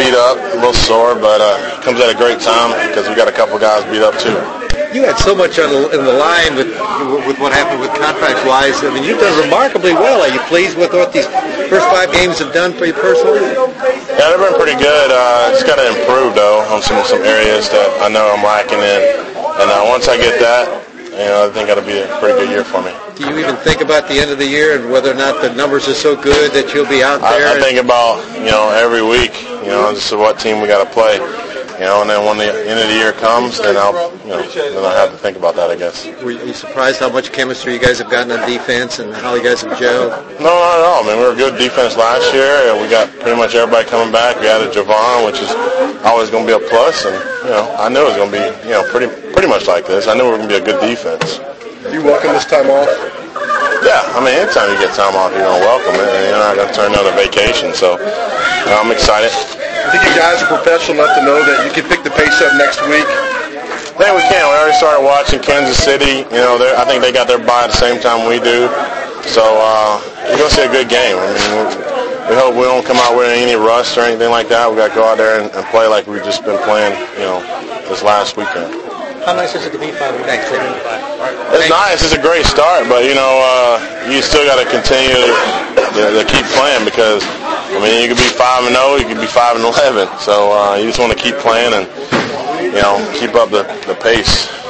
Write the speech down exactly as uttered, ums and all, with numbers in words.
beat up, a little sore, but uh, comes at a great time because we got a couple guys beat up too. You had so much on the, in the line with with what happened with contract-wise. I mean, you've done remarkably well. Are you pleased with what these first five games have done for you personally? Yeah, they've been pretty good. Uh, just got to improve, though, on some some areas that I know I'm lacking in. And uh, once I get that, you know, I think it'll be a pretty good year for me. Do you even think about the end of the year and whether or not the numbers are so good that you'll be out there? I, I think about, you know, every week, you know, just what team we got to play. You know, and then when the end of the year comes, then I'll, you know, then I have to think about that, I guess. Were you surprised how much chemistry you guys have gotten on defense and how you guys have gelled? No, not at all. I mean, we were good defense last year, and we got pretty much everybody coming back. We added Javon, which is always going to be a plus, and, you know, I knew it was going to be, you know, pretty pretty much like this. I knew we were going to be a good defense. Do you welcome this time off? Yeah, I mean, anytime you get time off, you're going to welcome it, and you're not going to turn down a vacation, so you know, I'm excited. I think you guys are professional enough to know that you can pick the pace up next week. I think we can. We already started watching Kansas City. You know, I think they got their bye at the same time we do. So uh, we're going to see a good game. I mean, we, we hope we don't come out with any rust or anything like that. We've got to go out there and, and play like we've just been playing, you know, this last weekend. How nice is it to be five and next? It's nice. It's a great start, but, you know, uh, you still got to continue to, to keep playing because, I mean, you could be five and zero, you could be five and eleven. So uh, you just want to keep playing and, you know, keep up the, the pace.